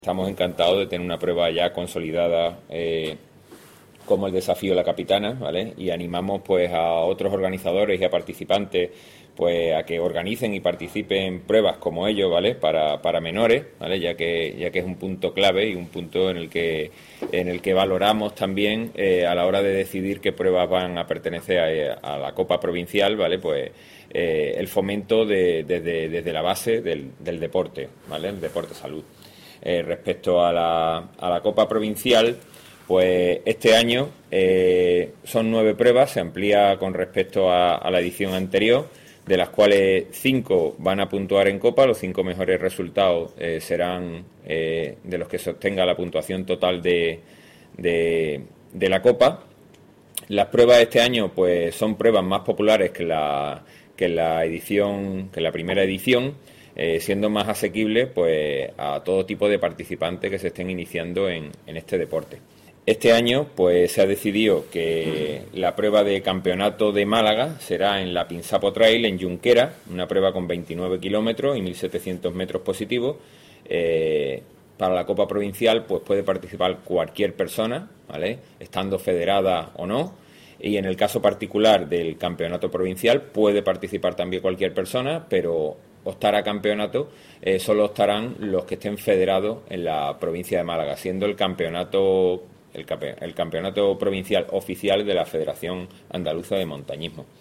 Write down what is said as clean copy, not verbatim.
Estamos encantados de tener una prueba ya consolidada como el desafío La Capitana, ¿vale? Y animamos pues a otros organizadores y a participantes pues a que organicen y participen en pruebas como ellos, ¿vale? Para menores, ¿vale? Ya que es un punto clave y un punto en el que valoramos también a la hora de decidir qué pruebas van a pertenecer a la Copa Provincial, ¿vale? Pues el fomento desde la base del deporte, ¿vale? El deporte salud. Respecto a la Copa Provincial, pues este año son 9 pruebas, se amplía con respecto a la edición anterior, de las cuales 5 van a puntuar en Copa. Los 5 mejores resultados serán de los que se obtenga la puntuación total de la Copa. Las pruebas de este año pues son pruebas más populares que la primera edición, siendo más asequible pues a todo tipo de participantes que se estén iniciando en este deporte. Este año pues se ha decidido que la prueba de campeonato de Málaga será en la Pinsapo Trail en Junquera, una prueba con 29 kilómetros y 1.700 metros positivos. Para la Copa Provincial pues puede participar cualquier persona, ¿vale? Estando federada o no. Y en el caso particular del campeonato provincial puede participar también cualquier persona, pero optar a campeonato solo optarán los que estén federados en la provincia de Málaga, siendo el campeonato provincial oficial de la Federación Andaluza de Montañismo.